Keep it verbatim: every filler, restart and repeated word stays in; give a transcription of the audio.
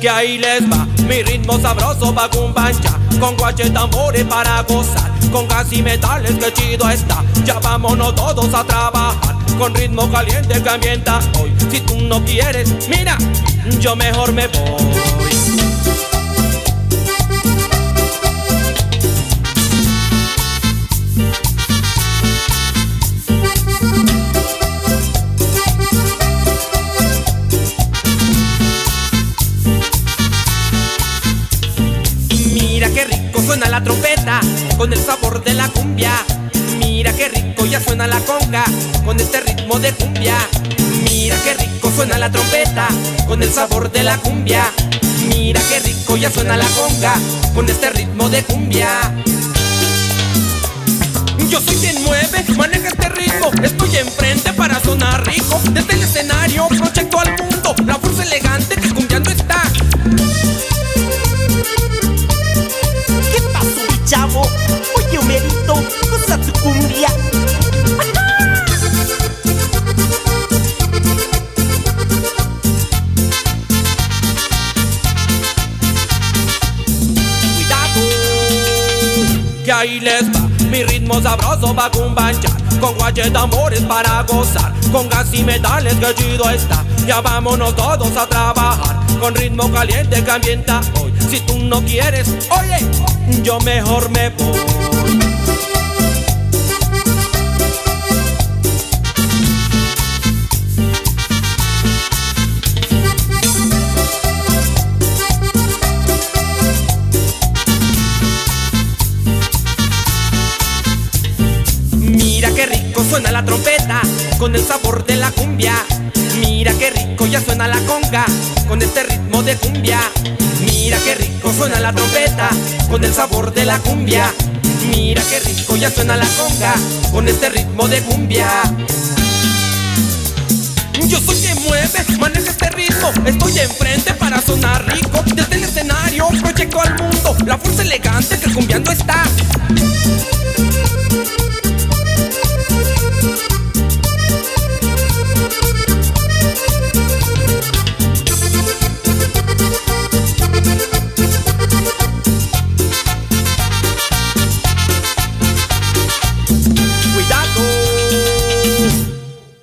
que ahí les va mi ritmo sabroso pa' cumbancha, con guache tambores para gozar, con gas y metales que chido está. Ya vámonos todos a trabajar, con ritmo caliente que ambienta hoy. Si tú no quieres, mira, yo mejor me voy. Mira qué rico suena la trompeta con el sabor de la cumbia. Mira qué rico ya suena la conga con este ritmo de cumbia. Mira qué rico suena la trompeta con el sabor de la cumbia. Mira qué rico ya suena la conga con este ritmo de cumbia. Yo soy quien mueve, maneja este ritmo. Estoy enfrente para sonar rico. Desde el escenario proyecto al mundo la fuerza elegante que cumbiando está. ¿Qué pasó, mi chavo? Oye, Homerito, goza tu cumbia. Cuidado, que ahí les va mi ritmo sabroso pa' cumbanchar, con guache tambores para gozar, con gas y metales que chido está. Ya vámonos todos a trabajar, con ritmo caliente que ambienta hoy. Si tú no quieres, oye, yo mejor me voy. Mira qué rico suena la trompeta con el sabor de la cumbia. Mira qué rico ya suena la conga con este ritmo de cumbia. Mira qué rico suena la trompeta con el sabor de la cumbia. Mira qué rico ya suena la conga con este ritmo de cumbia. Yo soy quien mueve, maneja este ritmo. Estoy enfrente para sonar rico. Desde el escenario proyecto al mundo la fuerza elegante que cumbiando está.